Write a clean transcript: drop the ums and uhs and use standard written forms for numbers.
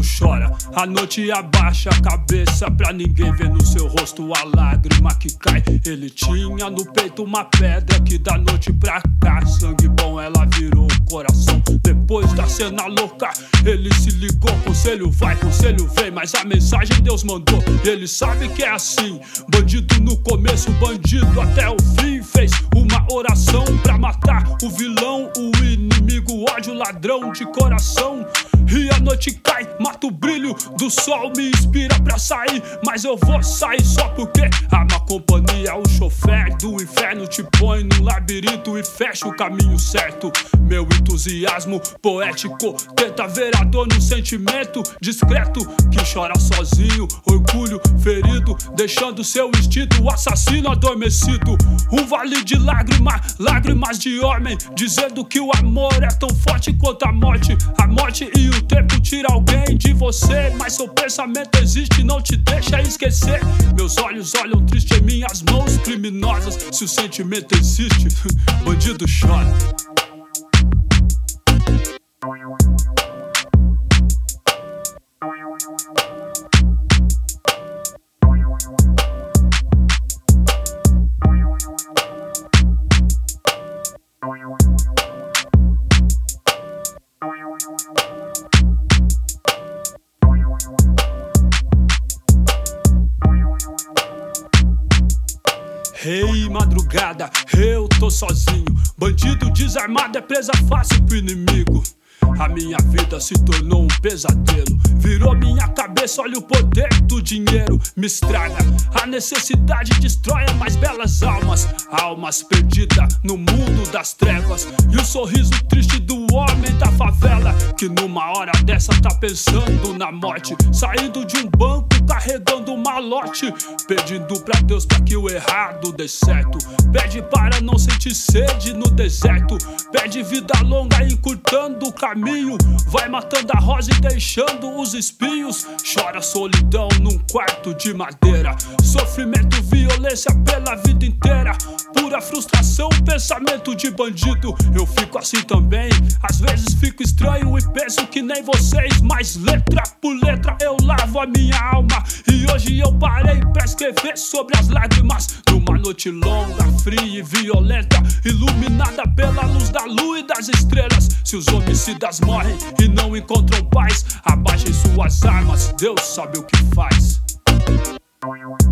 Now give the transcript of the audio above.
bandido chora, a noite abaixa a cabeça pra ninguém ver no seu rosto a lágrima que cai. Ele tinha no peito uma pedra que da noite pra cá, sangue bom ela virou coração. Depois da cena louca, ele se ligou, conselho vai, conselho vem, mas a mensagem Deus mandou. E ele sabe que é assim, bandido no começo, bandido até o fim. Fez uma oração pra matar o vilão, o inimigo, o ódio, ladrão de coração. E a noite cai, mata o brilho do sol, me inspira pra sair, mas eu vou sair só porque a má companhia, o chofer do inferno te põe num labirinto e fecha o caminho certo. Meu entusiasmo poético tenta ver a dor no sentimento discreto que chora sozinho, orgulho ferido, deixando seu instinto assassino adormecido. Um vale de lágrimas, lágrimas de homem, dizendo que o amor é tão forte quanto a morte. A morte e o tempo tira alguém de você, mas seu pensamento existe, não te deixa esquecer. Meus olhos olham triste em minhas mãos criminosas. Se o sentimento existe, bandido chora. Hey, madrugada, eu tô sozinho. Bandido desarmado é presa fácil pro inimigo. A minha vida se tornou um pesadelo, virou minha cabeça, olha o poder do dinheiro. Me estraga, a necessidade destrói as mais belas almas. Almas perdidas no mundo das trevas. E o sorriso triste do homem da favela, que numa hora dessa tá pensando na morte. Saindo de um banco, carregando um malote, pedindo pra Deus pra que o errado dê certo. Pede para não sentir sede no deserto, pede vida longa encurtando o caminho. Vai matando a rosa e deixando os espinhos. Chora solidão num quarto de madeira, sofrimento, violência pela vida inteira. Pura frustração, pensamento de bandido. Eu fico assim também, às vezes fico estranho e penso que nem vocês. Mas letra por letra eu lavo a minha alma, e hoje eu parei pra escrever sobre as lágrimas numa noite longa, fria e violenta, iluminada pela luz da lua e das estrelas. Se os homicidas morrem e não encontram paz, abaixem suas armas, Deus sabe o que faz.